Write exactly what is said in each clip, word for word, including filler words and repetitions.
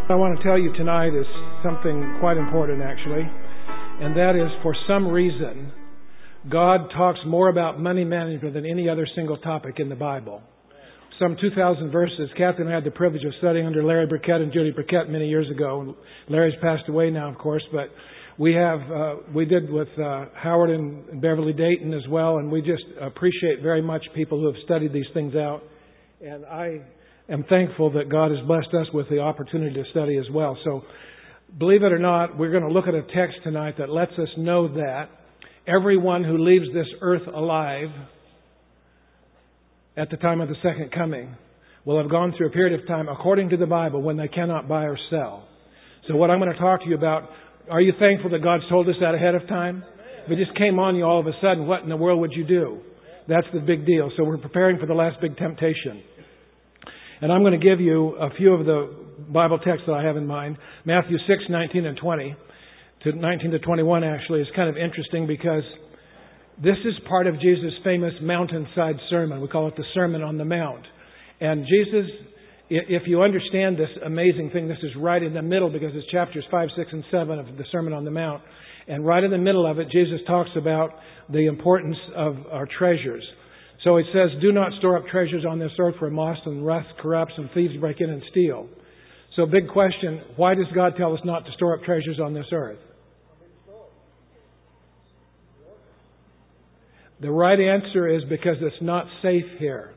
I want to tell you tonight is something quite important, actually, and that is, for some reason, God talks more about money management than any other single topic in the Bible. Some two thousand verses. Kathy and I had the privilege of studying under Larry Burkett and Judy Burkett many years ago. Larry's passed away now, of course, but we have uh, we did with uh, Howard and Beverly Dayton as well, and we just appreciate very much people who have studied these things out. And I am thankful that God has blessed us with the opportunity to study as well. So, believe it or not, we're going to look at a text tonight that lets us know that everyone who leaves this earth alive at the time of the second coming will have gone through a period of time, according to the Bible, when they cannot buy or sell. So what I'm going to talk to you about, are you thankful that God's told us that ahead of time? If it just came on you all of a sudden, what in the world would you do? That's the big deal. So we're preparing for the last big temptation. And I'm going to give you a few of the Bible texts that I have in mind. Matthew six, nineteen and twenty. To nineteen to twenty-one actually is kind of interesting because this is part of Jesus' famous mountainside sermon. We call it the Sermon on the Mount. And Jesus, if you understand this amazing thing, this is right in the middle because it's chapters five, six, and seven of the Sermon on the Mount. And right in the middle of it, Jesus talks about the importance of our treasures. So it says, do not store up treasures on this earth where moth and rust corrupts and thieves break in and steal. So big question, why does God tell us not to store up treasures on this earth? The right answer is because it's not safe here.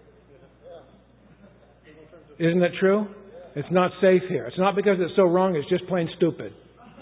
Isn't it true? It's not safe here. It's not because it's so wrong, it's just plain stupid.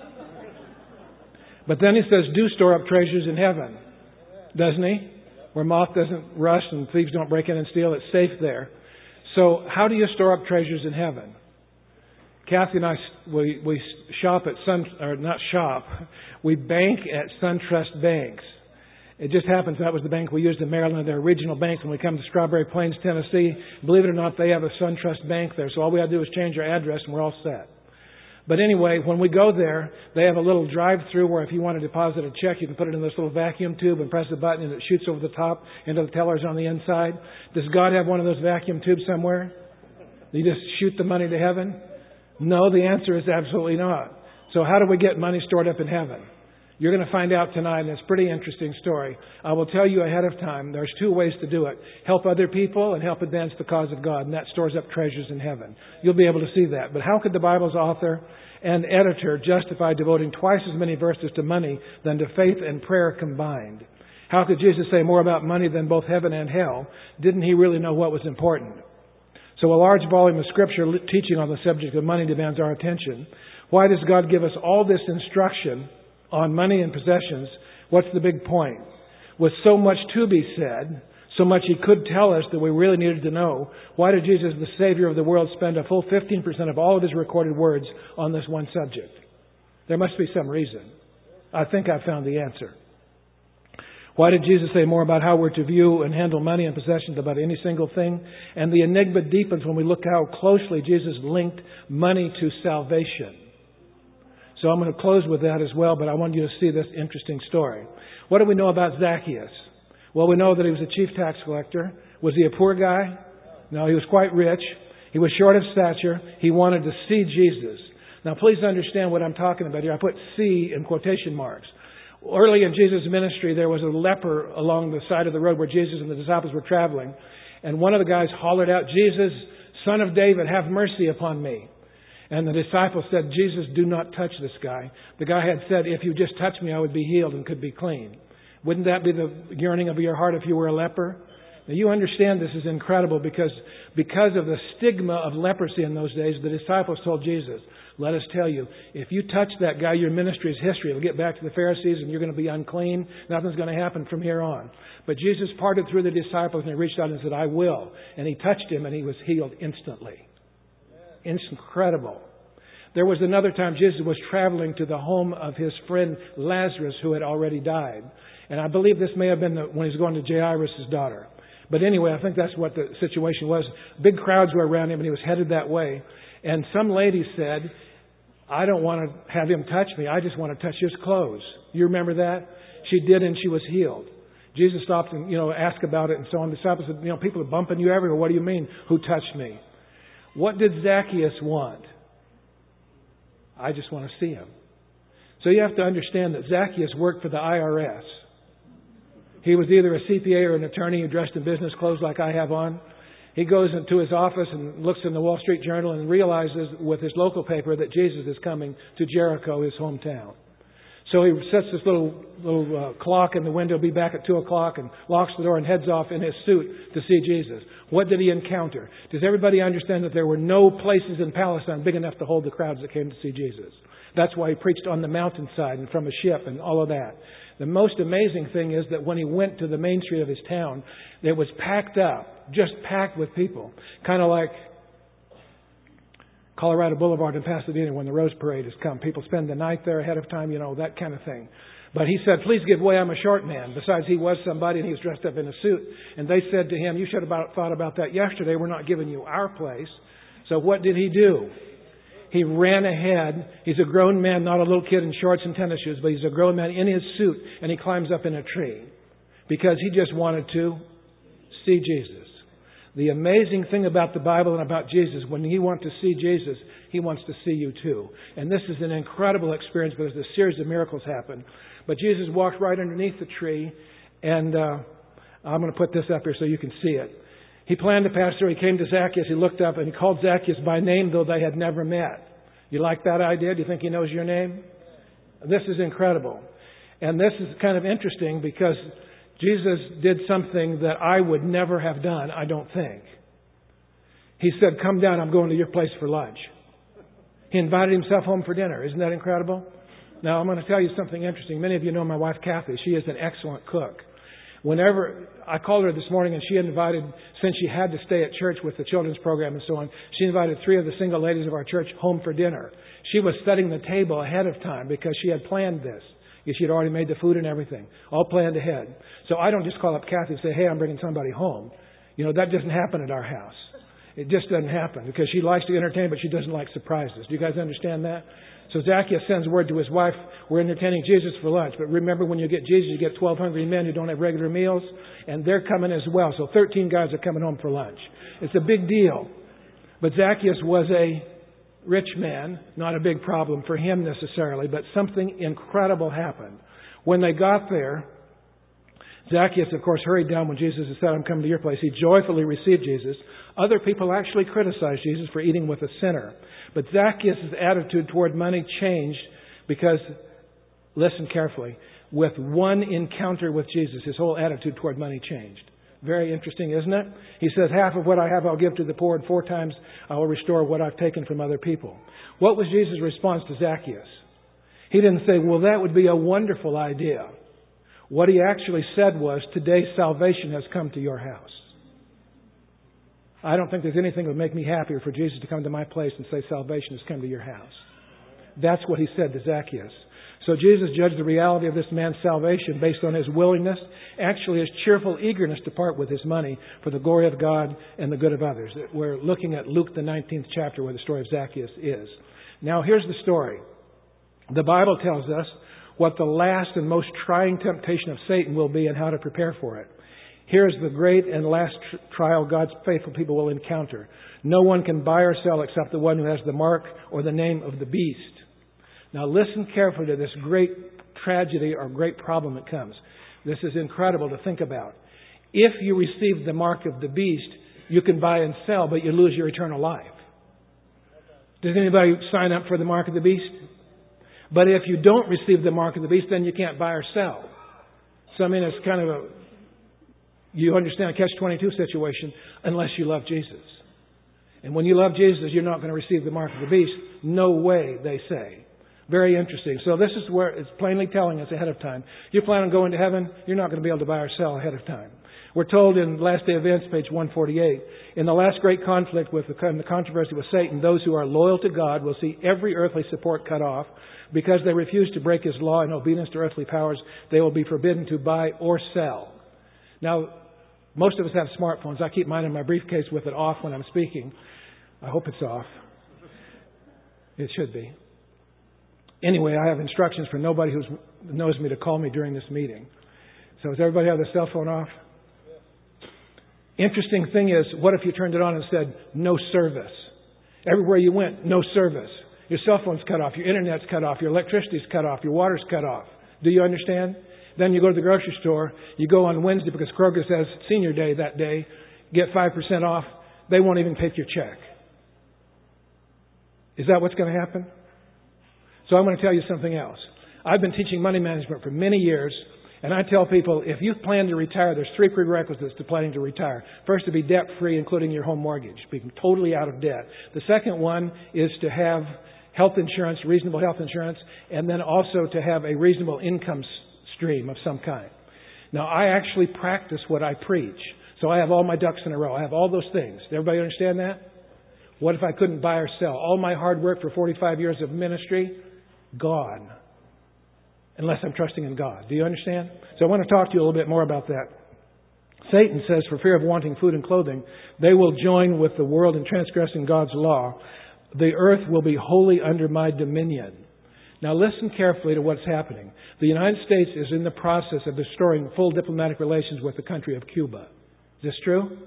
But then he says, do store up treasures in heaven. Doesn't he? Where moth doesn't rust and thieves don't break in and steal. It's safe there. So how do you store up treasures in heaven? Kathy and I, we, we shop at Sun, or not shop, we bank at SunTrust Banks. It just happens that was the bank we used in Maryland, their regional bank. When we come to Strawberry Plains, Tennessee, believe it or not, they have a SunTrust Bank there. So all we have to do is change our address and we're all set. But anyway, when we go there, they have a little drive-through where if you want to deposit a check, you can put it in this little vacuum tube and press the button and it shoots over the top into the tellers on the inside. Does God have one of those vacuum tubes somewhere? Do you just shoot the money to heaven? No, the answer is absolutely not. So how do we get money stored up in heaven? You're going to find out tonight, and it's a pretty interesting story. I will tell you ahead of time, there's two ways to do it. Help other people and help advance the cause of God, and that stores up treasures in heaven. You'll be able to see that. But how could the Bible's author and editor justify devoting twice as many verses to money than to faith and prayer combined? How could Jesus say more about money than both heaven and hell? Didn't he really know what was important? So a large volume of Scripture teaching on the subject of money demands our attention. Why does God give us all this instruction on money and possessions? What's the big point? With so much to be said, so much He could tell us that we really needed to know, why did Jesus, the Savior of the world, spend a full fifteen percent of all of His recorded words on this one subject? There must be some reason. I think I've found the answer. Why did Jesus say more about how we're to view and handle money and possessions about any single thing? And the enigma deepens when we look how closely Jesus linked money to salvation. So I'm going to close with that as well, but I want you to see this interesting story. What do we know about Zacchaeus? Well, we know that he was a chief tax collector. Was he a poor guy? No, he was quite rich. He was short of stature. He wanted to see Jesus. Now, please understand what I'm talking about here. I put "see" in quotation marks. Early in Jesus' ministry, there was a leper along the side of the road where Jesus and the disciples were traveling. And one of the guys hollered out, "Jesus, Son of David, have mercy upon me." And the disciples said, "Jesus, do not touch this guy." The guy had said, "If you just touch me, I would be healed and could be clean." Wouldn't that be the yearning of your heart if you were a leper? Now you understand this is incredible because, because of the stigma of leprosy in those days, the disciples told Jesus, "Let us tell you, if you touch that guy, your ministry is history. It'll get back to the Pharisees and you're going to be unclean. Nothing's going to happen from here on." But Jesus parted through the disciples and he reached out and said, "I will." And he touched him and he was healed instantly. Incredible. There was another time Jesus was traveling to the home of his friend Lazarus who had already died. And I believe this may have been the, when he was going to Jairus' daughter. But anyway, I think that's what the situation was. Big crowds were around him and he was headed that way. And some lady said, "I don't want to have him touch me. I just want to touch his clothes." You remember that? She did and she was healed. Jesus stopped and, you know, asked about it and so on. The disciples said, "You know, people are bumping you everywhere. What do you mean? Who touched me?" What did Zacchaeus want? I just want to see him. So you have to understand that Zacchaeus worked for the I R S. He was either a C P A or an attorney who dressed in business clothes like I have on. He goes into his office and looks in the Wall Street Journal and realizes with his local paper that Jesus is coming to Jericho, his hometown. So he sets this little little uh, clock in the window, be back at two o'clock, and locks the door and heads off in his suit to see Jesus. What did he encounter? Does everybody understand that there were no places in Palestine big enough to hold the crowds that came to see Jesus? That's why he preached on the mountainside and from a ship and all of that. The most amazing thing is that when he went to the main street of his town, it was packed up, just packed with people. Kind of like Colorado Boulevard in Pasadena when the Rose Parade has come. People spend the night there ahead of time, you know, that kind of thing. But he said, please give way, I'm a short man. Besides, he was somebody and he was dressed up in a suit. And they said to him, you should have thought about that yesterday. We're not giving you our place. So what did he do? He ran ahead. He's a grown man, not a little kid in shorts and tennis shoes, but he's a grown man in his suit, and he climbs up in a tree because he just wanted to see Jesus. The amazing thing about the Bible and about Jesus, when you want to see Jesus, He wants to see you too. And this is an incredible experience because a series of miracles happen. But Jesus walked right underneath the tree, and uh, I'm going to put this up here so you can see it. He planned to pass through. He came to Zacchaeus. He looked up and he called Zacchaeus by name, though they had never met. You like that idea? Do you think he knows your name? This is incredible. And this is kind of interesting because Jesus did something that I would never have done, I don't think. He said, come down, I'm going to your place for lunch. He invited himself home for dinner. Isn't that incredible? Now, I'm going to tell you something interesting. Many of you know my wife, Kathy. She is an excellent cook. Whenever I called her this morning and she invited, since she had to stay at church with the children's program and so on, she invited three of the single ladies of our church home for dinner. She was setting the table ahead of time because she had planned this. She had already made the food and everything, all planned ahead. So I don't just call up Kathy and say, hey, I'm bringing somebody home. You know, that doesn't happen at our house. It just doesn't happen because she likes to entertain, but she doesn't like surprises. Do you guys understand that? So Zacchaeus sends word to his wife, we're entertaining Jesus for lunch. But remember, when you get Jesus, you get twelve hungry men who don't have regular meals, and they're coming as well. So thirteen guys are coming home for lunch. It's a big deal. But Zacchaeus was a rich man, not a big problem for him necessarily, but something incredible happened. When they got there, Zacchaeus, of course, hurried down when Jesus had said, I'm coming to your place. He joyfully received Jesus. Other people actually criticized Jesus for eating with a sinner. But Zacchaeus' attitude toward money changed because, listen carefully, with one encounter with Jesus, his whole attitude toward money changed. Very interesting, isn't it? He says, half of what I have I'll give to the poor, and four times I will restore what I've taken from other people. What was Jesus' response to Zacchaeus? He didn't say, well, that would be a wonderful idea. What he actually said was, today salvation has come to your house. I don't think there's anything that would make me happier for Jesus to come to my place and say, salvation has come to your house. That's what he said to Zacchaeus. So Jesus judged the reality of this man's salvation based on his willingness, actually his cheerful eagerness to part with his money for the glory of God and the good of others. We're looking at Luke, the nineteenth chapter, where the story of Zacchaeus is. Now, here's the story. The Bible tells us what the last and most trying temptation of Satan will be and how to prepare for it. Here's the great and last tr- trial God's faithful people will encounter. No one can buy or sell except the one who has the mark or the name of the beast. Now listen carefully to this great tragedy or great problem that comes. This is incredible to think about. If you receive the mark of the beast, you can buy and sell, but you lose your eternal life. Does anybody sign up for the mark of the beast? But if you don't receive the mark of the beast, then you can't buy or sell. So I mean, it's kind of a, you understand, a catch twenty-two situation unless you love Jesus. And when you love Jesus, you're not going to receive the mark of the beast. No way, they say. Very interesting. So this is where it's plainly telling us ahead of time. You plan on going to heaven, you're not going to be able to buy or sell ahead of time. We're told in Last Day Events, page one forty-eight, in the last great conflict with the, the controversy with Satan, those who are loyal to God will see every earthly support cut off. Because they refuse to break His law in obedience to earthly powers, they will be forbidden to buy or sell. Now, most of us have smartphones. I keep mine in my briefcase with it off when I'm speaking. I hope it's off. It should be. Anyway, I have instructions for nobody who knows me to call me during this meeting. So does everybody have their cell phone off? Interesting thing is, what if you turned it on and said, no service? Everywhere you went, no service. Your cell phone's cut off. Your internet's cut off. Your electricity's cut off. Your water's cut off. Do you understand? Then you go to the grocery store. You go on Wednesday because Kroger says senior day that day. Get five percent off. They won't even take your check. Is that what's going to happen? So I'm going to tell you something else. I've been teaching money management for many years. And I tell people, if you plan to retire, there's three prerequisites to planning to retire. First, to be debt-free, including your home mortgage, being totally out of debt. The second one is to have health insurance, reasonable health insurance, and then also to have a reasonable income stream of some kind. Now, I actually practice what I preach. So I have all my ducks in a row. I have all those things. Everybody understand that? What if I couldn't buy or sell? All my hard work for forty-five years of ministry, gone. Unless I'm trusting in God. Do you understand? So I want to talk to you a little bit more about that. Satan says, for fear of wanting food and clothing, they will join with the world in transgressing God's law. The earth will be wholly under my dominion. Now listen carefully to what's happening. The United States is in the process of destroying full diplomatic relations with the country of Cuba. Is this true?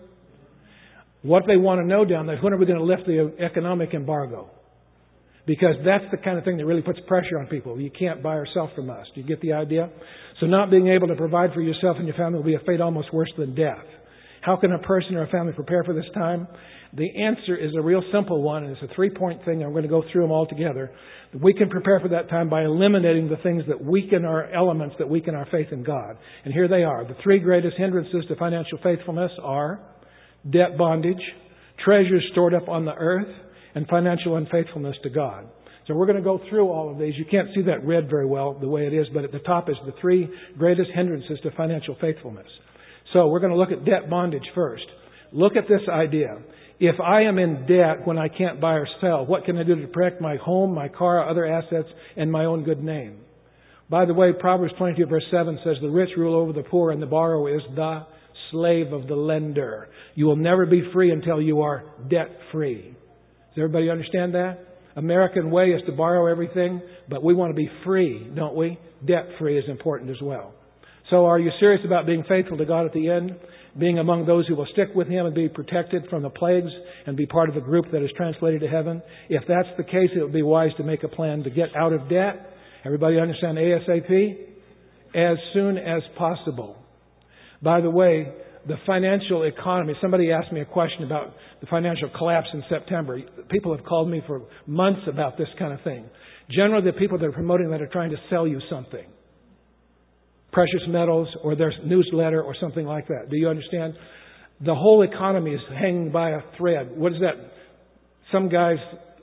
What they want to know down there is, when are we going to lift the economic embargo? Because that's the kind of thing that really puts pressure on people. You can't buy or sell from us. Do you get the idea? So not being able to provide for yourself and your family will be a fate almost worse than death. How can a person or a family prepare for this time? The answer is a real simple one, and it's a three-point thing. I'm going to go through them all together. We can prepare for that time by eliminating the things that weaken our elements, that weaken our faith in God. And here they are. The three greatest hindrances to financial faithfulness are debt bondage, treasures stored up on the earth, and financial unfaithfulness to God. So we're going to go through all of these. You can't see that red very well the way it is, but at the top is the three greatest hindrances to financial faithfulness. So we're going to look at debt bondage first. Look at this idea. If I am in debt when I can't buy or sell, what can I do to protect my home, my car, other assets, and my own good name? By the way, Proverbs twenty-two verse seven says, the rich rule over the poor, and the borrower is the slave of the lender. You will never be free until you are debt-free. Does everybody understand that? American way is to borrow everything, but we want to be free, don't we? Debt-free is important as well. So are you serious about being faithful to God at the end? Being among those who will stick with Him and be protected from the plagues and be part of the group that is translated to heaven? If that's the case, it would be wise to make a plan to get out of debt. Everybody understand ASAP? As soon as possible. By the way, the financial economy, somebody asked me a question about the financial collapse in September. People have called me for months about this kind of thing. Generally, the people that are promoting that are trying to sell you something. Precious metals or their newsletter or something like that. Do you understand? The whole economy is hanging by a thread. What is that? Some guy's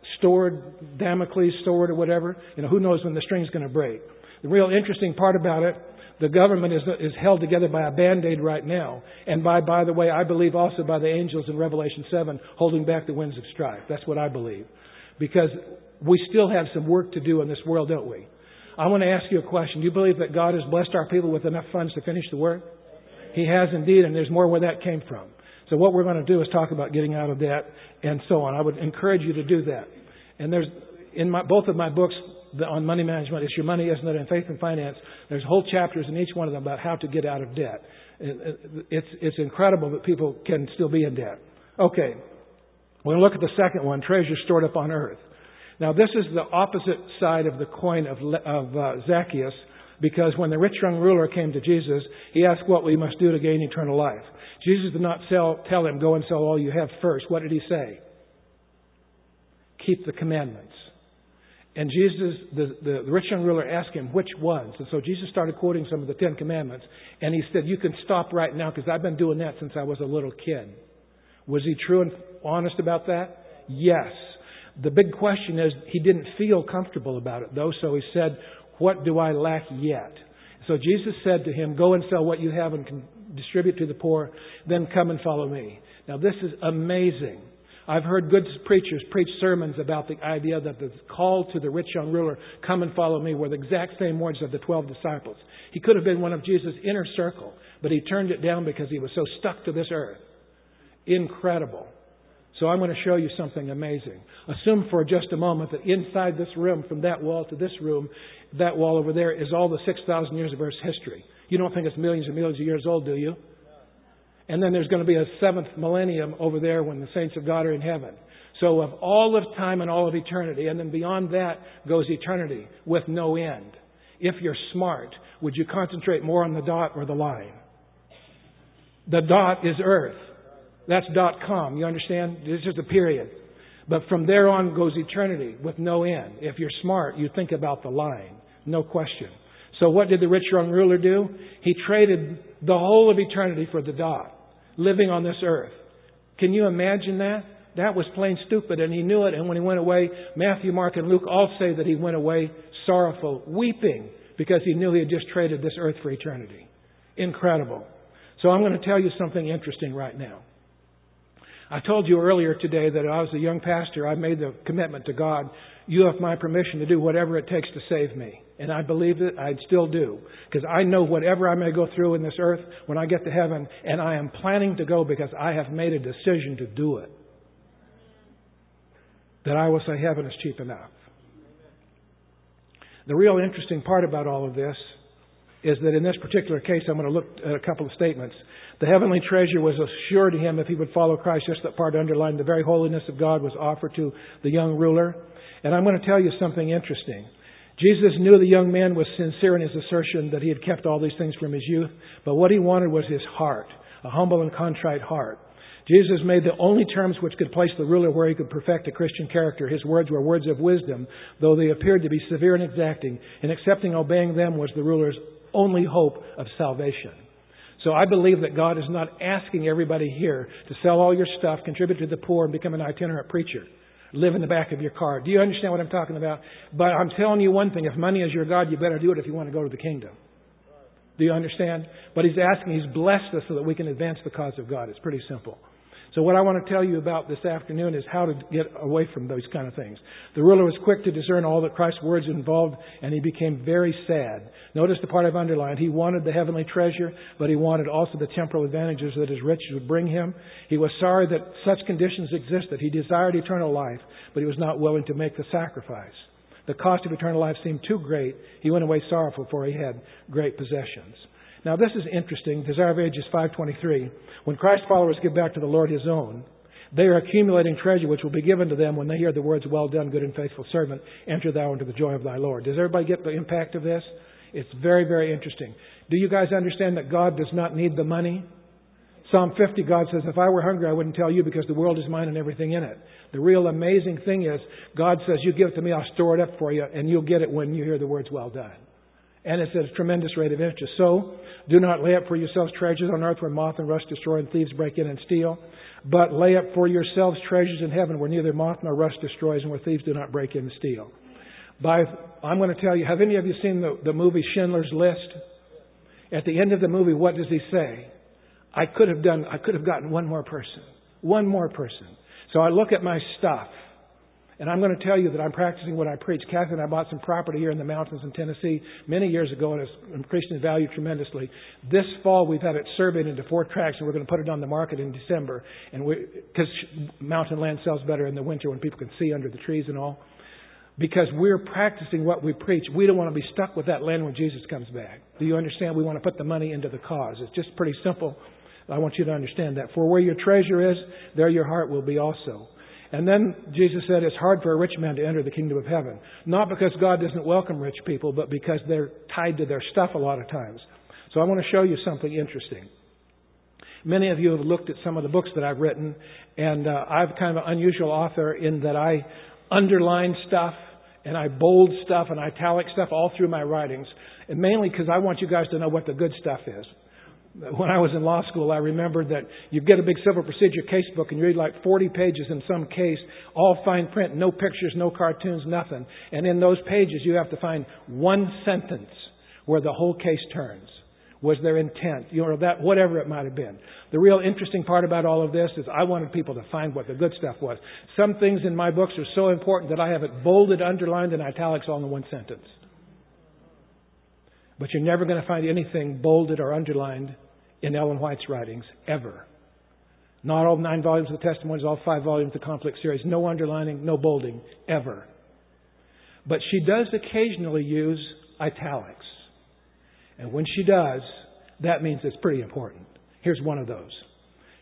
sword, Damocles sword or whatever. You know, who knows when the string's going to break. The real interesting part about it, the government is is held together by a Band-Aid right now. And by, by the way, I believe also by the angels in Revelation seven holding back the winds of strife. That's what I believe. Because we still have some work to do in this world, don't we? I want to ask you a question. Do you believe that God has blessed our people with enough funds to finish the work? He has indeed, and there's more where that came from. So what we're going to do is talk about getting out of debt and so on. I would encourage you to do that. And there's in my, both of my books on money management, It's Your Money, Isn't It? And Faith and Finance, there's whole chapters in each one of them about how to get out of debt. It's, it's incredible that people can still be in debt. Okay, we're going to look at the second one, treasures stored up on earth. Now, this is the opposite side of the coin of, of uh, Zacchaeus, because when the rich young ruler came to Jesus, he asked what we must do to gain eternal life. Jesus did not sell, tell him, go and sell all you have first. What did he say? Keep the commandments. And Jesus, the, the, the rich young ruler asked him which ones. And so Jesus started quoting some of the Ten Commandments. And he said, you can stop right now because I've been doing that since I was a little kid. Was he true and honest about that? Yes. The big question is, he didn't feel comfortable about it, though, so he said, what do I lack yet? So Jesus said to him, go and sell what you have and can distribute to the poor, then come and follow me. Now, this is amazing. I've heard good preachers preach sermons about the idea that the call to the rich young ruler, come and follow me, were the exact same words of the twelve disciples. He could have been one of Jesus' inner circle, but he turned it down because he was so stuck to this earth. Incredible. So I'm going to show you something amazing. Assume for just a moment that inside this room, from that wall to this room, that wall over there is all the six thousand years of Earth's history. You don't think it's millions and millions of years old, do you? And then there's going to be a seventh millennium over there when the saints of God are in heaven. So of all of time and all of eternity, and then beyond that goes eternity with no end. If you're smart, would you concentrate more on the dot or the line? The dot is earth. That's dot com. You understand? It's just a period. But from there on goes eternity with no end. If you're smart, you think about the line. No question. So what did the rich young ruler do? He traded the whole of eternity for the dot, living on this earth. Can you imagine that? That was plain stupid, and he knew it. And when he went away, Matthew, Mark, and Luke all say that he went away sorrowful, weeping, because he knew he had just traded this earth for eternity. Incredible. So I'm going to tell you something interesting right now. I told you earlier today that I was a young pastor. I made the commitment to God. You have my permission to do whatever it takes to save me. And I believed it. I still do. Because I know whatever I may go through in this earth, when I get to heaven, and I am planning to go because I have made a decision to do it, that I will say heaven is cheap enough. The real interesting part about all of this is that in this particular case, I'm going to look at a couple of statements. The heavenly treasure was assured to him if he would follow Christ. Just that part underlined. The very holiness of God was offered to the young ruler. And I'm going to tell you something interesting. Jesus knew the young man was sincere in his assertion that he had kept all these things from his youth. But what he wanted was his heart, a humble and contrite heart. Jesus made the only terms which could place the ruler where he could perfect a Christian character. His words were words of wisdom, though they appeared to be severe and exacting. And accepting, obeying them was the ruler's only hope of salvation. So I believe that God is not asking everybody here to sell all your stuff, contribute to the poor, and become an itinerant preacher. Live in the back of your car. Do you understand what I'm talking about? But I'm telling you one thing. If money is your God, you better do it if you want to go to the kingdom. Do you understand? But He's asking, He's blessed us so that we can advance the cause of God. It's pretty simple. So what I want to tell you about this afternoon is how to get away from those kind of things. The ruler was quick to discern all that Christ's words involved, and he became very sad. Notice the part I've underlined. He wanted the heavenly treasure, but he wanted also the temporal advantages that his riches would bring him. He was sorry that such conditions existed. He desired eternal life, but he was not willing to make the sacrifice. The cost of eternal life seemed too great. He went away sorrowful, for he had great possessions. Now this is interesting. Desire of Ages five twenty-three. When Christ's followers give back to the Lord His own, they are accumulating treasure which will be given to them when they hear the words, "Well done, good and faithful servant. Enter thou into the joy of thy Lord." Does everybody get the impact of this? It's very, very interesting. Do you guys understand that God does not need the money? Psalm fifty, God says, "If I were hungry, I wouldn't tell you because the world is mine and everything in it." The real amazing thing is, God says, "You give it to me, I'll store it up for you, and you'll get it when you hear the words, 'Well done.'" And it's at a tremendous rate of interest. So, do not lay up for yourselves treasures on earth where moth and rust destroy and thieves break in and steal. But lay up for yourselves treasures in heaven where neither moth nor rust destroys and where thieves do not break in and steal. By, I'm going to tell you, have any of you seen the, the movie Schindler's List? At the end of the movie, what does he say? I could have done, I could have gotten one more person. One more person. So I look at my stuff. And I'm going to tell you that I'm practicing what I preach. Kathy and I bought some property here in the mountains in Tennessee many years ago, and it's increased in value tremendously. This fall, we've had it surveyed into four tracts, and we're going to put it on the market in December. And we, because mountain land sells better in the winter when people can see under the trees and all. Because we're practicing what we preach. We don't want to be stuck with that land when Jesus comes back. Do you understand? We want to put the money into the cause. It's just pretty simple. I want you to understand that. For where your treasure is, there your heart will be also. And then Jesus said it's hard for a rich man to enter the kingdom of heaven. Not because God doesn't welcome rich people, but because they're tied to their stuff a lot of times. So I want to show you something interesting. Many of you have looked at some of the books that I've written, and uh, I'm kind of an unusual author in that I underline stuff, and I bold stuff, and italic stuff all through my writings. And mainly because I want you guys to know what the good stuff is. When I was in law school, I remembered that you get a big civil procedure case book and you read like forty pages in some case, all fine print, no pictures, no cartoons, nothing. And in those pages, you have to find one sentence where the whole case turns. Was their intent? You know, that, whatever it might have been. The real interesting part about all of this is I wanted people to find what the good stuff was. Some things in my books are so important that I have it bolded, underlined, and italics all in one sentence. But you're never going to find anything bolded or underlined in Ellen White's writings, ever. Not all nine volumes of the Testimonies, all five volumes of the Conflict series. No underlining, no bolding, ever. But she does occasionally use italics. And when she does, that means it's pretty important. Here's one of those.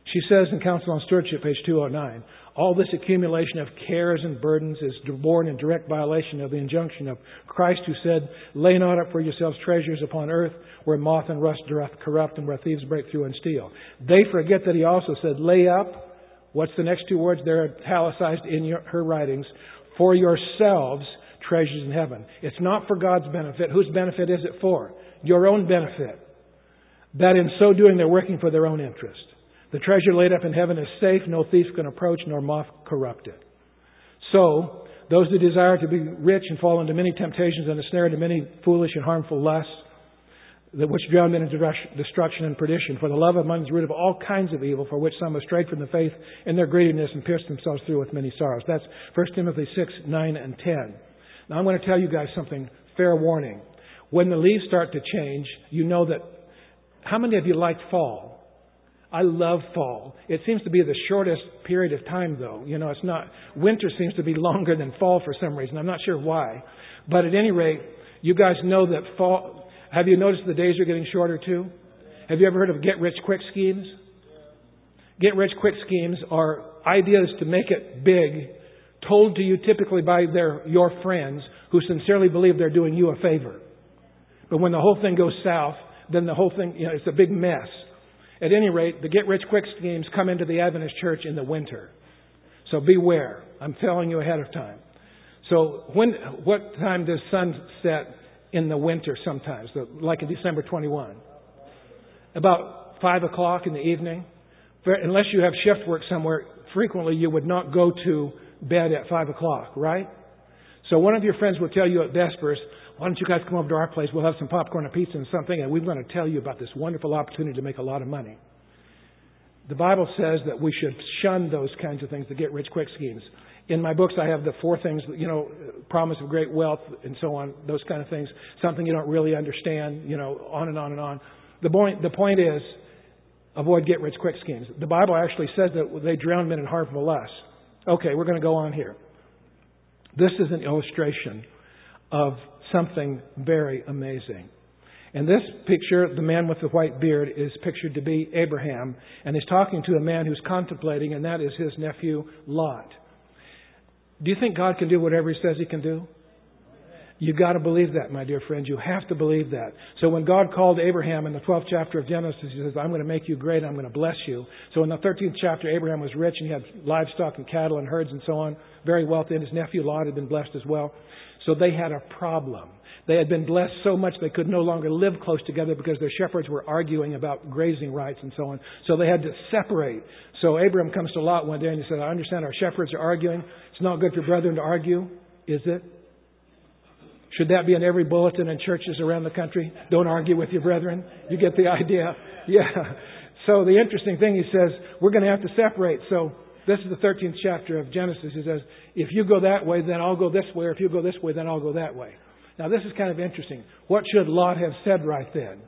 She says in Counsel on Stewardship, page two oh nine, all this accumulation of cares and burdens is born in direct violation of the injunction of Christ, who said, lay not up for yourselves treasures upon earth, where moth and rust doth corrupt and where thieves break through and steal. They forget that He also said, lay up. What's the next two words? They're italicized in your, her writings. For yourselves treasures in heaven. It's not for God's benefit. Whose benefit is it for? Your own benefit. That in so doing they're working for their own interest. The treasure laid up in heaven is safe, no thief can approach, nor moth corrupt it. So, those who desire to be rich and fall into many temptations and a snare into many foolish and harmful lusts, that which drown men into destruction and perdition. For the love of money is the root of all kinds of evil, for which some have strayed from the faith in their greediness and pierced themselves through with many sorrows. That's First Timothy six, nine, and ten. Now I'm going to tell you guys something, fair warning. When the leaves start to change, you know that... How many of you liked fall? I love fall. It seems to be the shortest period of time, though. You know, it's not... Winter seems to be longer than fall for some reason. I'm not sure why. But at any rate, you guys know that fall... Have you noticed the days are getting shorter, too? Have you ever heard of get-rich-quick schemes? Get-rich-quick schemes are ideas to make it big, told to you typically by their your friends who sincerely believe they're doing you a favor. But when the whole thing goes south, then the whole thing, you know, it's a big mess. At any rate, the get-rich-quick schemes come into the Adventist church in the winter. So beware. I'm telling you ahead of time. So when, what time does sun set in the winter sometimes, like in December twenty-first? About five o'clock in the evening. Unless you have shift work somewhere, frequently you would not go to bed at five o'clock, right? So one of your friends will tell you at Vespers, why don't you guys come over to our place? We'll have some popcorn and pizza and something, and we're going to tell you about this wonderful opportunity to make a lot of money. The Bible says that we should shun those kinds of things, the get-rich-quick schemes. In my books, I have the four things, you know, promise of great wealth and so on, those kind of things, something you don't really understand, you know, on and on and on. The point, the point is, avoid get-rich-quick schemes. The Bible actually says that they drown men in harmful lusts. Okay, we're going to go on here. This is an illustration of something very amazing. In this picture, the man with the white beard is pictured to be Abraham, and he's talking to a man who's contemplating, and that is his nephew Lot. Do you think God can do whatever He says He can do? You've got to believe that, my dear friends. You have to believe that. So when God called Abraham in the twelfth chapter of Genesis, He says, I'm going to make you great, I'm going to bless you. So in the thirteenth chapter, Abraham was rich and he had livestock and cattle and herds and so on, very wealthy, and his nephew Lot had been blessed as well. So they had a problem. They had been blessed so much they could no longer live close together because their shepherds were arguing about grazing rights and so on. So they had to separate. So Abraham comes to Lot one day and he said, I understand our shepherds are arguing. It's not good for brethren to argue, is it? Should that be in every bulletin in churches around the country? Don't argue with your brethren. You get the idea? Yeah. So the interesting thing, he says, we're going to have to separate. So this is the thirteenth chapter of Genesis. He says, if you go that way, then I'll go this way. Or if you go this way, then I'll go that way. Now this is kind of interesting. What should Lot have said right then?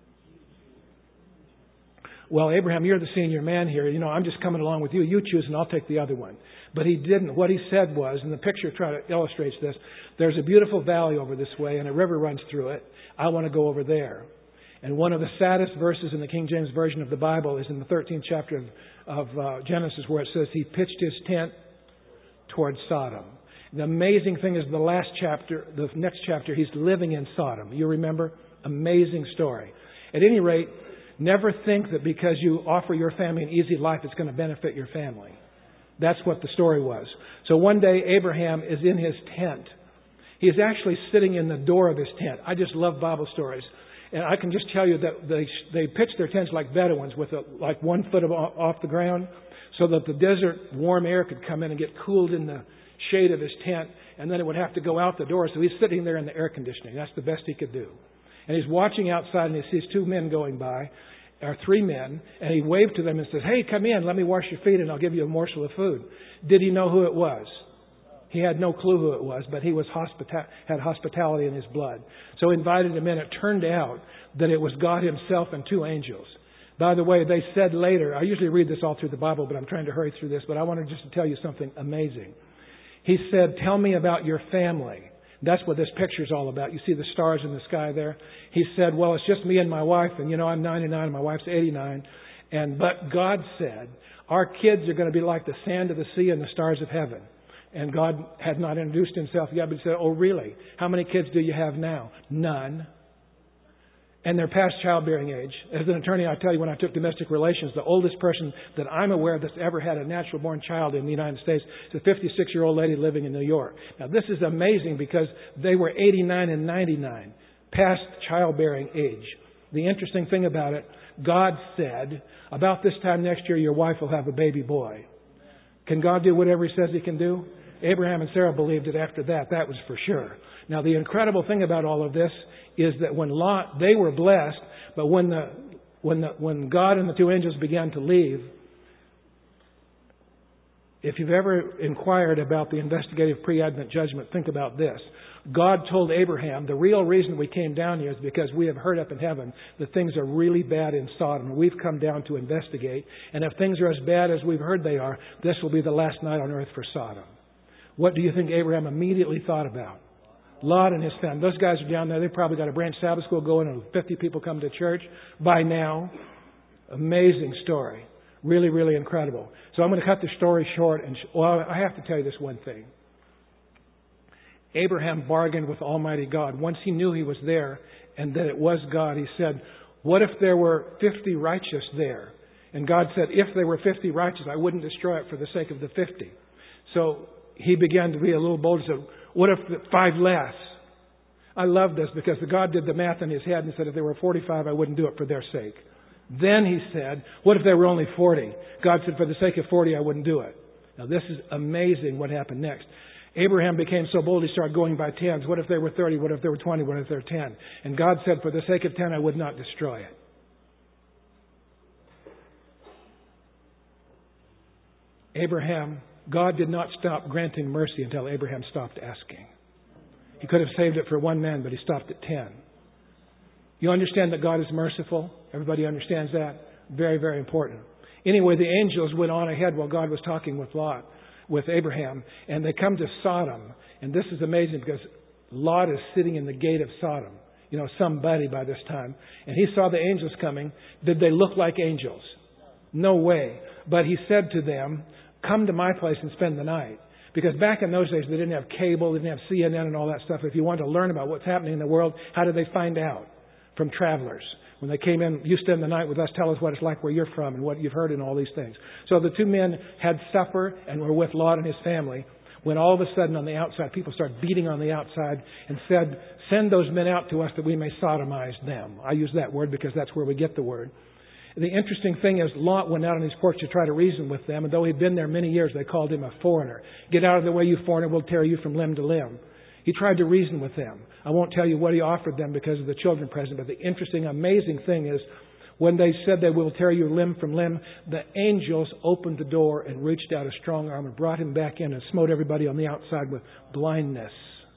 Well, Abraham, you're the senior man here. You know, I'm just coming along with you. You choose and I'll take the other one. But he didn't. What he said was, and the picture try to illustrates this, there's a beautiful valley over this way and a river runs through it. I want to go over there. And one of the saddest verses in the King James Version of the Bible is in the thirteenth chapter of, of uh, Genesis, where it says he pitched his tent towards Sodom. The amazing thing is the last chapter, the next chapter, he's living in Sodom. You remember? Amazing story. At any rate, never think that because you offer your family an easy life, it's going to benefit your family. That's what the story was. So one day, Abraham is in his tent. He is actually sitting in the door of his tent. I just love Bible stories. And I can just tell you that they they pitch their tents like Bedouins with a, like one foot of, off the ground so that the desert warm air could come in and get cooled in the shade of his tent, and then it would have to go out the door. So he's sitting there in the air conditioning. That's the best he could do. And he's watching outside and he sees two men going by, or three men, and he waved to them and says, hey, come in, let me wash your feet and I'll give you a morsel of food. Did he know who it was? He had no clue who it was, but he was hospita- had hospitality in his blood. So he invited him in. It turned out that it was God Himself and two angels. By the way, they said later, I usually read this all through the Bible, but I'm trying to hurry through this, but I wanted just to tell you something amazing. He said, tell me about your family. That's what this picture's all about. You see the stars in the sky there? He said, well, it's just me and my wife, and you know, I'm ninety-nine and my wife's eighty-nine. And but God said, our kids are going to be like the sand of the sea and the stars of heaven. And God had not introduced himself yet, but he said, oh, really? How many kids do you have now? None. And they're past childbearing age. As an attorney, I tell you, when I took domestic relations, the oldest person that I'm aware of that's ever had a natural-born child in the United States is a fifty-six-year-old lady living in New York. Now, this is amazing because they were eighty-nine and ninety-nine, past childbearing age. The interesting thing about it, God said, about this time next year, your wife will have a baby boy. Can God do whatever He says He can do? Abraham and Sarah believed it after that. That was for sure. Now, the incredible thing about all of this is that when Lot, they were blessed, but when the when the when God and the two angels began to leave, if you've ever inquired about the investigative pre-Advent judgment, think about this. God told Abraham, the real reason we came down here is because we have heard up in heaven that things are really bad in Sodom. We've come down to investigate. And if things are as bad as we've heard they are, this will be the last night on earth for Sodom. What do you think Abraham immediately thought about? Lot and his family. Those guys are down there. They've probably got a branch Sabbath school going and fifty people come to church by now. Amazing story. Really, really incredible. So I'm going to cut the story short. And sh- well, I have to tell you this one thing. Abraham bargained with Almighty God. Once he knew He was there and that it was God, he said, what if there were fifty righteous there? And God said, if there were fifty righteous, I wouldn't destroy it for the sake of the fifty. So he began to be a little bold and said, what if five less? I love this because God did the math in his head and said, if there were forty-five, I wouldn't do it for their sake. Then he said, what if there were only forty? God said, for the sake of forty, I wouldn't do it. Now this is amazing what happened next. Abraham became so bold he started going by tens. What if there were thirty? What if there were twenty? What if there were ten? And God said, for the sake of ten, I would not destroy it. Abraham, God did not stop granting mercy until Abraham stopped asking. He could have saved it for one man, but he stopped at ten. You understand that God is merciful? Everybody understands that? Very, very important. Anyway, the angels went on ahead while God was talking with Lot, with Abraham, and they come to Sodom. And this is amazing because Lot is sitting in the gate of Sodom. You know, somebody by this time. And he saw the angels coming. Did they look like angels? No way. But he said to them, come to my place and spend the night. Because back in those days, they didn't have cable, they didn't have C N N and all that stuff. If you wanted to learn about what's happening in the world, how did they find out? From travelers. When they came in, you spend the night with us, tell us what it's like where you're from and what you've heard and all these things. So the two men had supper and were with Lot and his family, when all of a sudden on the outside, people started beating on the outside and said, send those men out to us that we may sodomize them. I use that word because that's where we get the word. The interesting thing is Lot went out on his porch to try to reason with them, and though he'd been there many years, they called him a foreigner. Get out of the way, you foreigner, we'll tear you from limb to limb. He tried to reason with them. I won't tell you what he offered them because of the children present, but the interesting, amazing thing is when they said they will tear you limb from limb, the angels opened the door and reached out a strong arm and brought him back in and smote everybody on the outside with blindness.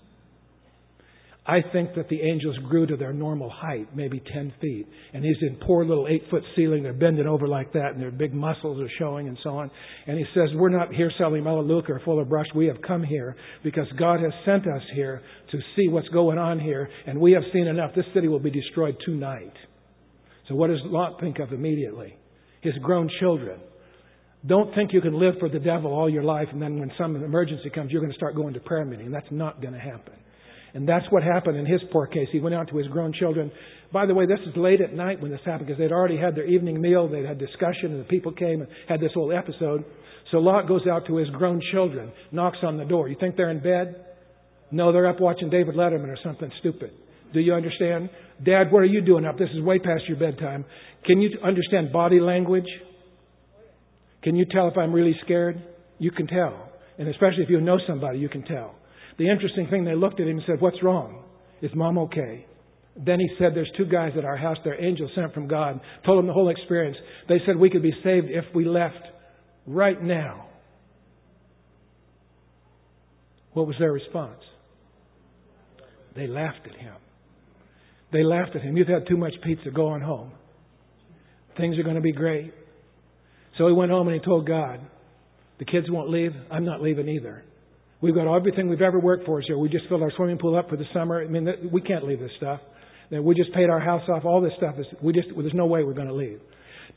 I think that the angels grew to their normal height, maybe ten feet. And he's in poor little eight-foot ceiling. They're bending over like that, and their big muscles are showing and so on. And he says, we're not here selling melaleuca or full of brush. We have come here because God has sent us here to see what's going on here. And we have seen enough. This city will be destroyed tonight. So what does Lot think of immediately? His grown children. Don't think you can live for the devil all your life, and then when some emergency comes, you're going to start going to prayer meeting. That's not going to happen. And that's what happened in his poor case. He went out to his grown children. By the way, this is late at night when this happened because they'd already had their evening meal. They'd had discussion and the people came and had this whole episode. So Lot goes out to his grown children, knocks on the door. You think they're in bed? No, they're up watching David Letterman or something stupid. Do you understand? Dad, what are you doing up? This is way past your bedtime. Can you understand body language? Can you tell if I'm really scared? You can tell. And especially if you know somebody, you can tell. The interesting thing, they looked at him and said, what's wrong? Is Mom okay? Then he said, there's two guys at our house. They're angels sent from God. Told them the whole experience. They said we could be saved if we left right now. What was their response? They laughed at him. They laughed at him. You've had too much pizza. Go on home. Things are going to be great. So he went home and he told God, the kids won't leave. I'm not leaving either. We've got everything we've ever worked for us here. We just filled our swimming pool up for the summer. I mean, we can't leave this stuff. We just paid our house off. All this stuff is, we just, there's no way we're going to leave.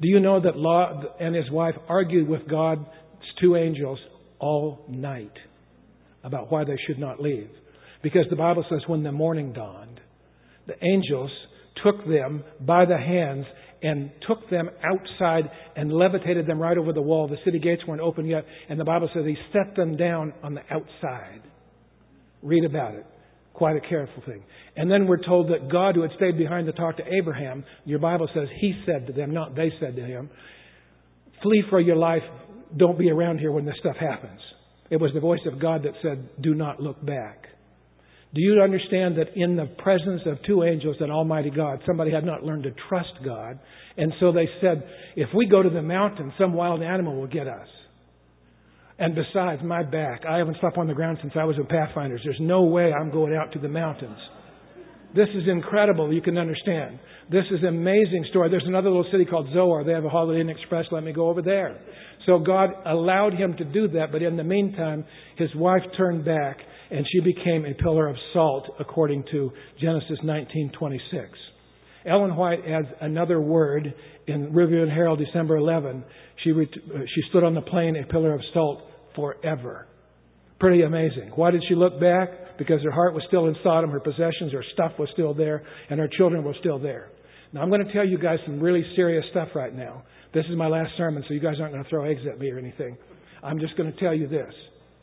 Do you know that Lot and his wife argued with God's two angels all night about why they should not leave? Because the Bible says when the morning dawned, the angels took them by the hands and took them outside and levitated them right over the wall. The city gates weren't open yet, and the Bible says He set them down on the outside. Read about it. Quite a careful thing. And then we're told that God, who had stayed behind to talk to Abraham, your Bible says He said to them, not they said to Him, flee for your life. Don't be around here when this stuff happens. It was the voice of God that said, do not look back. Do you understand that in the presence of two angels and Almighty God, somebody had not learned to trust God? And so they said, if we go to the mountain, some wild animal will get us. And besides, my back, I haven't slept on the ground since I was in Pathfinders. There's no way I'm going out to the mountains. This is incredible, you can understand. This is an amazing story. There's another little city called Zoar. They have a Holiday Inn Express. Let me go over there. So God allowed him to do that. But in the meantime, his wife turned back and she became a pillar of salt, according to Genesis nineteen twenty-six. Ellen White adds another word in Review and Herald, December eleventh. She, ret- she stood on the plain, a pillar of salt forever. Pretty amazing. Why did she look back? Because her heart was still in Sodom, her possessions, her stuff was still there, and her children were still there. Now I'm going to tell you guys some really serious stuff right now. This is my last sermon, so you guys aren't going to throw eggs at me or anything. I'm just going to tell you this.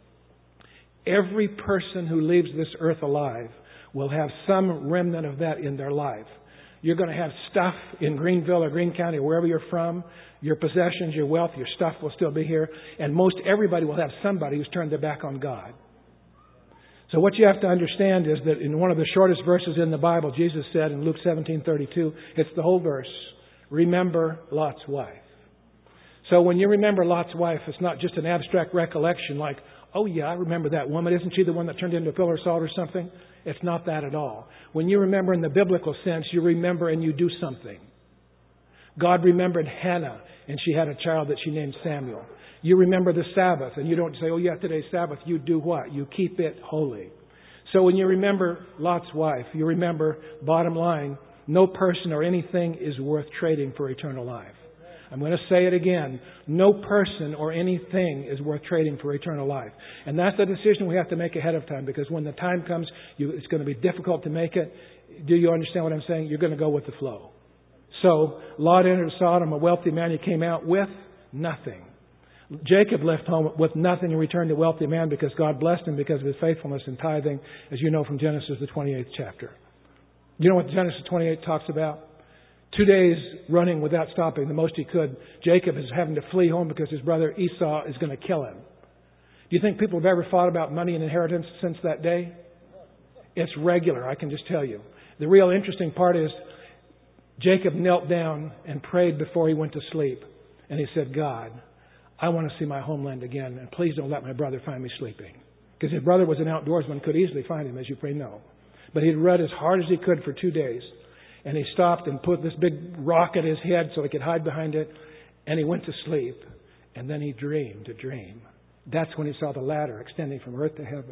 Every person who leaves this earth alive will have some remnant of that in their life. You're going to have stuff in Greenville or Greene County, or wherever you're from. Your possessions, your wealth, your stuff will still be here. And most everybody will have somebody who's turned their back on God. So what you have to understand is that in one of the shortest verses in the Bible, Jesus said in Luke seventeen thirty-two, it's the whole verse, remember Lot's wife. So when you remember Lot's wife, it's not just an abstract recollection like, oh yeah, I remember that woman. Isn't she the one that turned into a pillar of salt or something? It's not that at all. When you remember in the biblical sense, you remember and you do something. God remembered Hannah, and she had a child that she named Samuel. You remember the Sabbath, and you don't say, oh yeah, today's Sabbath. You do what? You keep it holy. So when you remember Lot's wife, you remember, bottom line, no person or anything is worth trading for eternal life. I'm going to say it again. No person or anything is worth trading for eternal life. And that's a decision we have to make ahead of time, because when the time comes, you, it's going to be difficult to make it. Do you understand what I'm saying? You're going to go with the flow. So Lot entered Sodom, a wealthy man. He came out with nothing. Jacob left home with nothing and returned a wealthy man because God blessed him because of his faithfulness in tithing, as you know from Genesis, the twenty-eighth chapter. You know what Genesis twenty-eight talks about? Two days running without stopping, the most he could. Jacob is having to flee home because his brother Esau is going to kill him. Do you think people have ever thought about money and inheritance since that day? It's regular, I can just tell you. The real interesting part is Jacob knelt down and prayed before he went to sleep. And he said, God, I want to see my homeland again, and please don't let my brother find me sleeping. Because his brother was an outdoorsman, could easily find him, as you pray know. But he'd run as hard as he could for two days. And he stopped and put this big rock at his head so he could hide behind it. And he went to sleep. And then he dreamed a dream. That's when he saw the ladder extending from earth to heaven.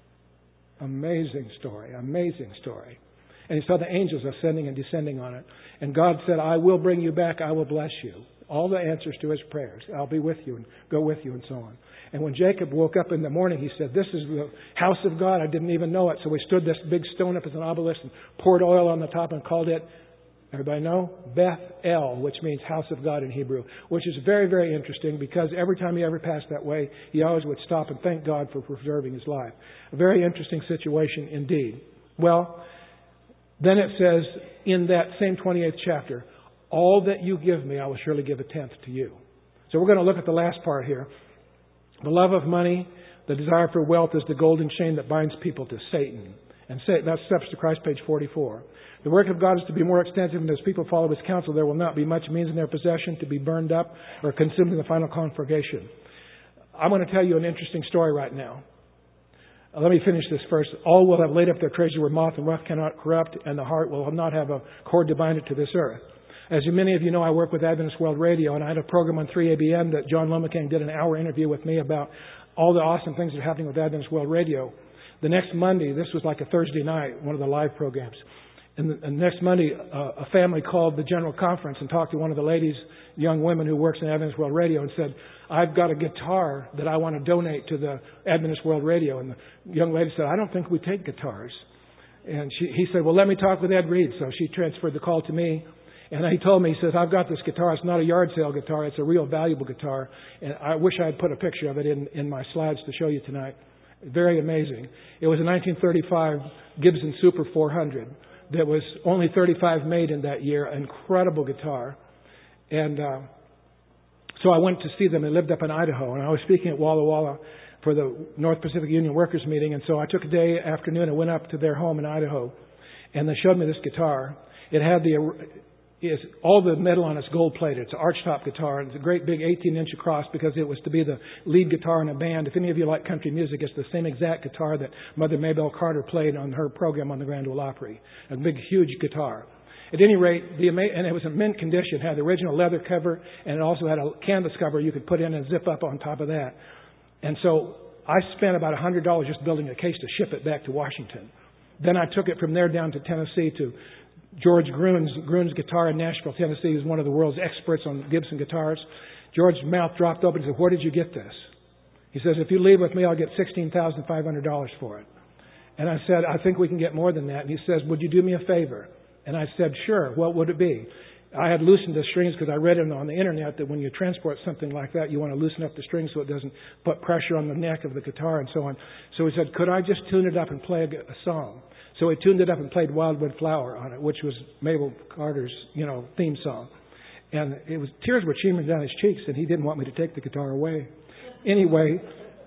Amazing story. Amazing story. And he saw the angels ascending and descending on it. And God said, I will bring you back. I will bless you. All the answers to his prayers. I'll be with you and go with you and so on. And when Jacob woke up in the morning, he said, this is the house of God. I didn't even know it. So he stood this big stone up as an obelisk and poured oil on the top and called it, everybody know? Beth El, which means house of God in Hebrew, which is very, very interesting because every time he ever passed that way, he always would stop and thank God for preserving his life. A very interesting situation indeed. Well, then it says in that same twenty-eighth chapter, all that you give me, I will surely give a tenth to you. So we're going to look at the last part here. The love of money, the desire for wealth is the golden chain that binds people to Satan. And Satan, that's Steps to Christ, page forty-four. The work of God is to be more extensive, and as people follow his counsel, there will not be much means in their possession to be burned up or consumed in the final conflagration. I'm going to tell you an interesting story right now. Uh, let me finish this first. All will have laid up their treasure where moth and rust cannot corrupt, and the heart will not have a cord to bind it to this earth. As many of you know, I work with Adventist World Radio, and I had a program on three A B M that John Lomaking did an hour interview with me about all the awesome things that are happening with Adventist World Radio. The next Monday, this was like a Thursday night, one of the live programs. And the, and next Monday, uh, a family called the General Conference and talked to one of the ladies, young women who works in Adventist World Radio, and said, I've got a guitar that I want to donate to the Adventist World Radio. And the young lady said, I don't think we take guitars. And she, he said, well, let me talk with Ed Reed. So she transferred the call to me. And he told me, he says, I've got this guitar. It's not a yard sale guitar. It's a real valuable guitar. And I wish I had put a picture of it in, in my slides to show you tonight. Very amazing. It was a nineteen thirty-five Gibson Super four hundred that was only thirty-five made in that year. Incredible guitar. And uh, so I went to see them. They lived up in Idaho. And I was speaking at Walla Walla for the North Pacific Union Workers meeting. And so I took a day afternoon and went up to their home in Idaho. And they showed me this guitar. It had the... Is all the metal on it's gold plated. It's an archtop guitar. And it's a great big eighteen inch across because it was to be the lead guitar in a band. If any of you like country music, it's the same exact guitar that Mother Maybelle Carter played on her program on the Grand Ole Opry. A big, huge guitar. At any rate, the and it was in mint condition. It had the original leather cover, and it also had a canvas cover you could put in and zip up on top of that. And so I spent about one hundred dollars just building a case to ship it back to Washington. Then I took it from there down to Tennessee to George Gruhn's, Gruhn's Guitar in Nashville, Tennessee. He's one of the world's experts on Gibson guitars. George's mouth dropped open and said, where did you get this? He says, if you leave with me, I'll get sixteen thousand five hundred dollars for it. And I said, I think we can get more than that. And he says, would you do me a favor? And I said, sure. What would it be? I had loosened the strings because I read it on the internet that when you transport something like that, you want to loosen up the strings so it doesn't put pressure on the neck of the guitar and so on. So he said, could I just tune it up and play a, a song? So he tuned it up and played Wildwood Flower on it, which was Mabel Carter's, you know, theme song. And it was tears were streaming down his cheeks, and he didn't want me to take the guitar away. Anyway,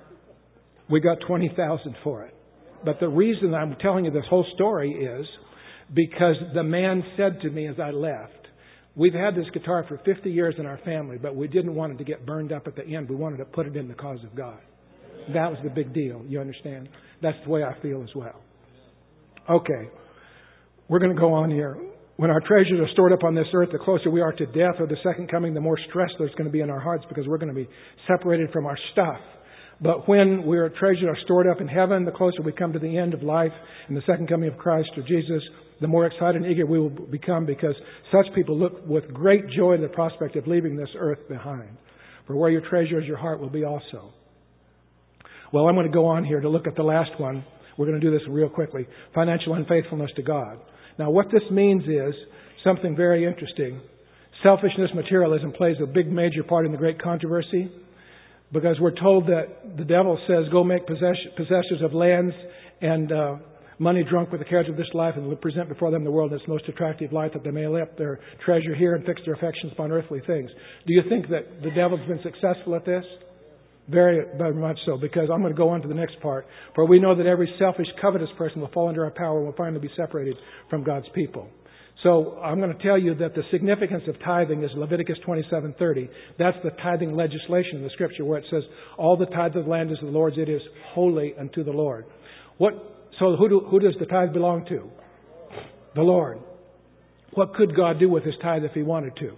we got twenty thousand dollars for it. But the reason I'm telling you this whole story is because the man said to me as I left, we've had this guitar for fifty years in our family, but we didn't want it to get burned up at the end. We wanted to put it in the cause of God. That was the big deal. You understand? That's the way I feel as well. Okay, we're going to go on here. When our treasures are stored up on this earth, the closer we are to death or the second coming, the more stress there's going to be in our hearts because we're going to be separated from our stuff. But when our treasures are stored up in heaven, the closer we come to the end of life and the second coming of Christ or Jesus, the more excited and eager we will become because such people look with great joy at the prospect of leaving this earth behind. For where your treasure is, your heart will be also. Well, I'm going to go on here to look at the last one. We're going to do this real quickly. Financial unfaithfulness to God. Now, what this means is something very interesting. Selfishness, materialism plays a big major part in the great controversy because we're told that the devil says, go make possess- possessors of lands and uh, money drunk with the cares of this life and present before them the world in its most attractive light that they may lay up their treasure here and fix their affections upon earthly things. Do you think that the devil's been successful at this? Very, very much so, because I'm going to go on to the next part. For we know that every selfish, covetous person will fall under our power and will finally be separated from God's people. So I'm going to tell you that the significance of tithing is Leviticus twenty-seven thirty. That's the tithing legislation in the Scripture where it says, all the tithe of the land is the Lord's, it is holy unto the Lord. What? So who, do, who does the tithe belong to? The Lord. What could God do with his tithe if he wanted to?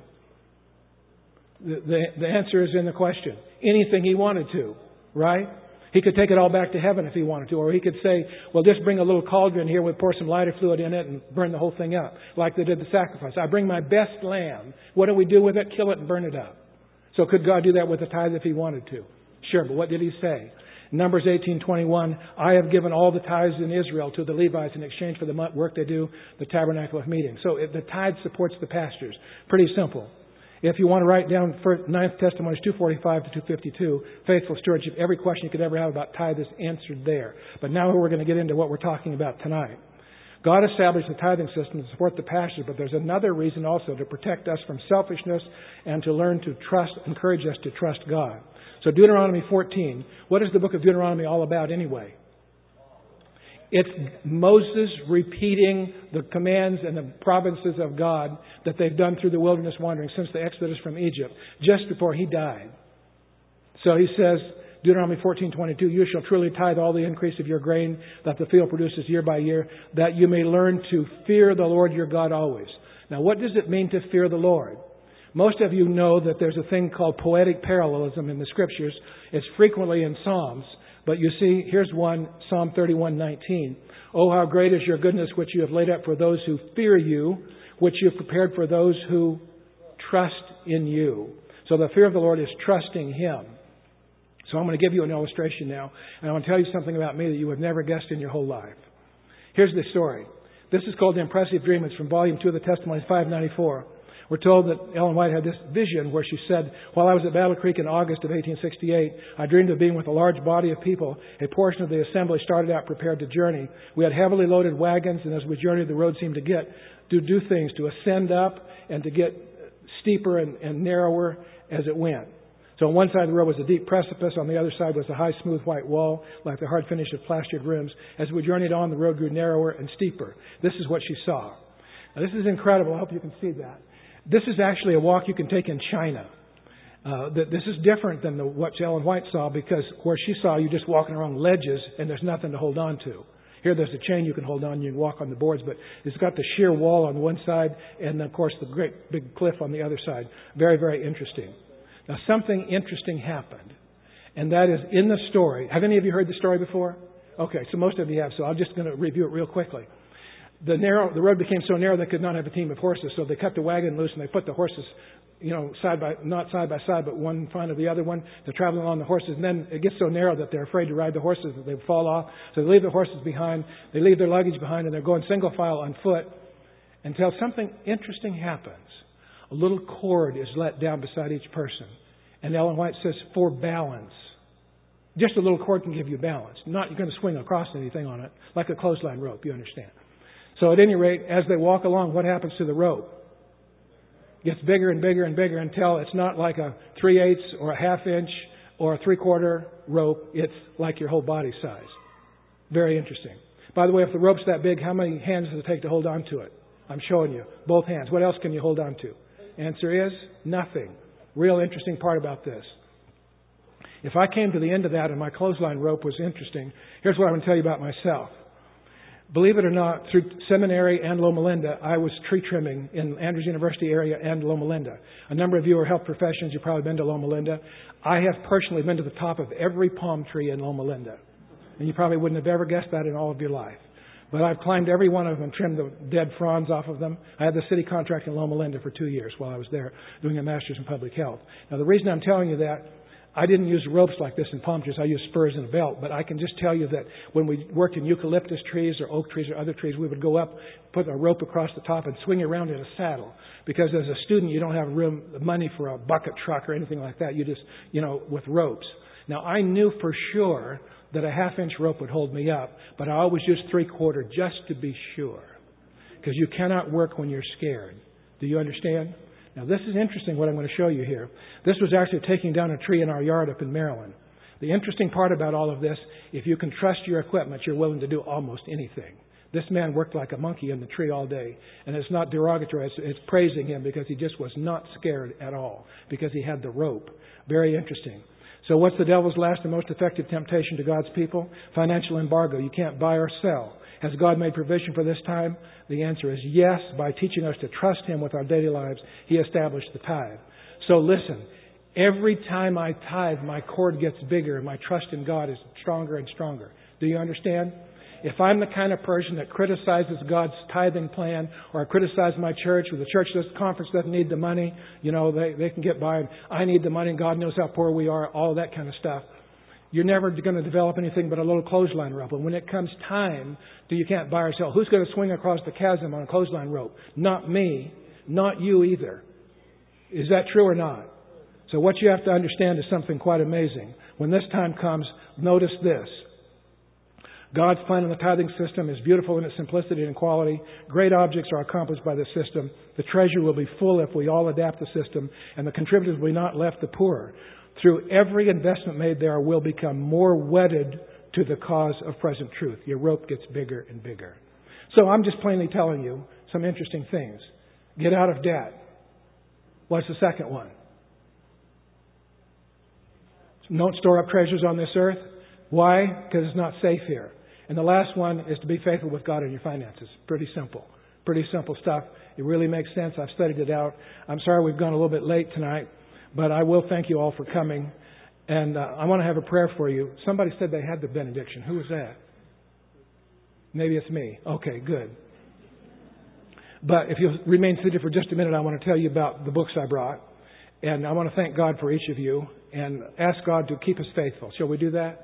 The, the, the answer is in the question. Anything he wanted to, right? He could take it all back to heaven if he wanted to. Or he could say, well, just bring a little cauldron here, we'll pour some lighter fluid in it and burn the whole thing up. Like they did the sacrifice. I bring my best lamb. What do we do with it? Kill it and burn it up. So could God do that with the tithe if he wanted to? Sure, but what did he say? Numbers eighteen twenty-one, I have given all the tithes in Israel to the Levites in exchange for the work they do, the tabernacle of meeting. So if the tithe supports the pastors. Pretty simple. If you want to write down ninth Testimonies two forty-five to two fifty-two, faithful stewardship, every question you could ever have about tithe is answered there. But now we're going to get into what we're talking about tonight. God established the tithing system to support the pastors, but there's another reason also to protect us from selfishness and to learn to trust, encourage us to trust God. So Deuteronomy fourteen, what is the book of Deuteronomy all about anyway? It's Moses repeating the commands and the provinces of God that they've done through the wilderness wandering since the Exodus from Egypt, just before he died. So he says, Deuteronomy fourteen twenty-two, you shall truly tithe all the increase of your grain that the field produces year by year, that you may learn to fear the Lord your God always. Now, what does it mean to fear the Lord? Most of you know that there's a thing called poetic parallelism in the Scriptures. It's frequently in Psalms, But you see, here's one, Psalm thirty-one nineteen. Oh, how great is your goodness, which you have laid up for those who fear you, which you have prepared for those who trust in you. So the fear of the Lord is trusting Him. So I'm going to give you an illustration now, and I want to tell you something about me that you would never guessed in your whole life. Here's the story. This is called The Impressive Dream. It's from Volume two of the Testimonies, five ninety-four. We're told that Ellen White had this vision where she said, while I was at Battle Creek in August of eighteen sixty-eight, I dreamed of being with a large body of people. A portion of the assembly started out prepared to journey. We had heavily loaded wagons, and as we journeyed, the road seemed to get to do things, to ascend up and to get steeper and, and narrower as it went. So on one side of the road was a deep precipice. On the other side was a high, smooth white wall, like the hard finish of plastered rims. As we journeyed on, the road grew narrower and steeper. This is what she saw. Now, this is incredible. I hope you can see that. This is actually a walk you can take in China. Uh, this is different than the, what Ellen White saw, because where she saw, you just walking around ledges and there's nothing to hold on to. Here there's a chain you can hold on, you can walk on the boards, but it's got the sheer wall on one side and, of course, the great big cliff on the other side. Very, very interesting. Now, something interesting happened, and that is in the story. Have any of you heard the story before? Okay, so most of you have, so I'm just going to review it real quickly. The narrow, the road became so narrow they could not have a team of horses, so they cut the wagon loose and they put the horses, you know, side by, not side by side, but one in front of the other one. They're traveling on the horses, and then it gets so narrow that they're afraid to ride the horses, that they fall off. So they leave the horses behind, they leave their luggage behind, and they're going single file on foot until something interesting happens. A little cord is let down beside each person. And Ellen White says, for balance. Just a little cord can give you balance. Not you're going to swing across anything on it, like a clothesline rope, you understand. So at any rate, as they walk along, what happens to the rope? It gets bigger and bigger and bigger until it's not like a three-eighths or a half inch or a three-quarter rope. It's like your whole body size. Very interesting. By the way, if the rope's that big, how many hands does it take to hold on to it? I'm showing you. Both hands. What else can you hold on to? Answer is nothing. Real interesting part about this. If I came to the end of that and my clothesline rope was interesting, here's what I'm going to tell you about myself. Believe it or not, through seminary and Loma Linda, I was tree trimming in Andrews University area and Loma Linda. A number of you are health professionals. You've probably been to Loma Linda. I have personally been to the top of every palm tree in Loma Linda. And you probably wouldn't have ever guessed that in all of your life. But I've climbed every one of them and trimmed the dead fronds off of them. I had the city contract in Loma Linda for two years while I was there doing a master's in public health. Now, the reason I'm telling you that, I didn't use ropes like this in palm trees. I used spurs and a belt. But I can just tell you that when we worked in eucalyptus trees or oak trees or other trees, we would go up, put a rope across the top and swing around in a saddle. Because as a student, you don't have room, money for a bucket truck or anything like that. You just, you know, with ropes. Now, I knew for sure that a half-inch rope would hold me up, but I always used three-quarter just to be sure. Because you cannot work when you're scared. Do you understand? Now, this is interesting what I'm going to show you here. This was actually taking down a tree in our yard up in Maryland. The interesting part about all of this, if you can trust your equipment, you're willing to do almost anything. This man worked like a monkey in the tree all day. And it's not derogatory, it's, it's praising him because he just was not scared at all. Because he had the rope. Very interesting. So what's the devil's last and most effective temptation to God's people? Financial embargo. You can't buy or sell. Has God made provision for this time? The answer is yes. By teaching us to trust Him with our daily lives, He established the tithe. So listen, every time I tithe, my cord gets bigger and my trust in God is stronger and stronger. Do you understand? If I'm the kind of person that criticizes God's tithing plan, or I criticize my church, or the church does, conference doesn't need the money, you know, they, they can get by, and I need the money, and God knows how poor we are, all that kind of stuff, you're never going to develop anything but a little clothesline rope. And when it comes time, do you can't buy or sell. Who's going to swing across the chasm on a clothesline rope? Not me. Not you either. Is that true or not? So what you have to understand is something quite amazing. When this time comes, notice this. God's plan in the tithing system is beautiful in its simplicity and quality. Great objects are accomplished by the system. The treasure will be full if we all adapt the system, and the contributors will be not left the poorer. Through every investment made there will become more wedded to the cause of present truth. Your rope gets bigger and bigger. So I'm just plainly telling you some interesting things. Get out of debt. What's the second one? Don't store up treasures on this earth. Why? Because it's not safe here. And the last one is to be faithful with God in your finances. Pretty simple. Pretty simple stuff. It really makes sense. I've studied it out. I'm sorry we've gone a little bit late tonight, but I will thank you all for coming. And uh, I want to have a prayer for you. Somebody said they had the benediction. Who was that? Maybe it's me. Okay, good. But if you'll remain seated for just a minute, I want to tell you about the books I brought. And I want to thank God for each of you and ask God to keep us faithful. Shall we do that?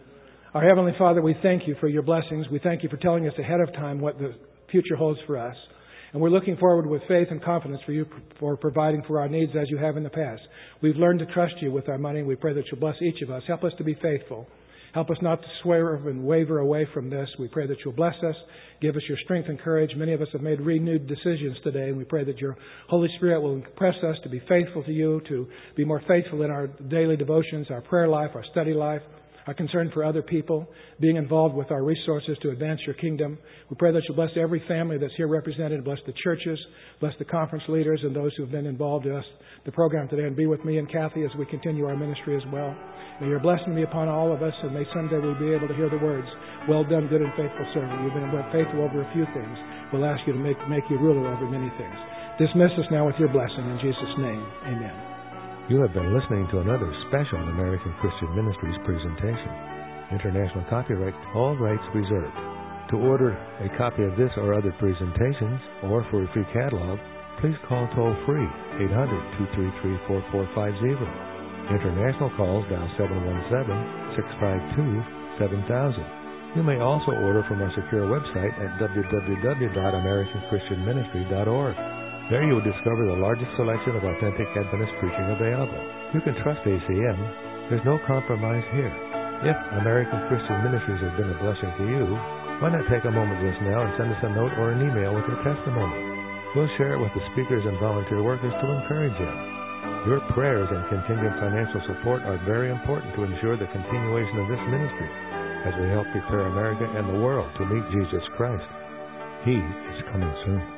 Our Heavenly Father, we thank you for your blessings. We thank you for telling us ahead of time what the future holds for us. And we're looking forward with faith and confidence for you for providing for our needs as you have in the past. We've learned to trust you with our money. We pray that you'll bless each of us. Help us to be faithful. Help us not to swerve and waver away from this. We pray that you'll bless us. Give us your strength and courage. Many of us have made renewed decisions today, and we pray that your Holy Spirit will impress us to be faithful to you, to be more faithful in our daily devotions, our prayer life, our study life, our concern for other people, being involved with our resources to advance your kingdom. We pray that you'll bless every family that's here represented, bless the churches, bless the conference leaders and those who have been involved in us, the program today, and be with me and Kathy as we continue our ministry as well. May your blessing be upon all of us, and may someday we'll be able to hear the words, "Well done, good and faithful servant. You've been faithful over a few things. We'll ask you to make, make you ruler over many things." Dismiss us now with your blessing. In Jesus' name, amen. You have been listening to another special American Christian Ministries presentation. International copyright, all rights reserved. To order a copy of this or other presentations, or for a free catalog, please call toll-free eight hundred, two three three, four four five zero. International calls dial seven one seven, six five two, seven thousand. You may also order from our secure website at w w w dot american christian ministry dot org. There you will discover the largest selection of authentic Adventist preaching available. You can trust A C M. There's no compromise here. If American Christian Ministries has been a blessing to you, why not take a moment with us now and send us a note or an email with your testimony? We'll share it with the speakers and volunteer workers to encourage them. Your prayers and contingent financial support are very important to ensure the continuation of this ministry as we help prepare America and the world to meet Jesus Christ. He is coming soon.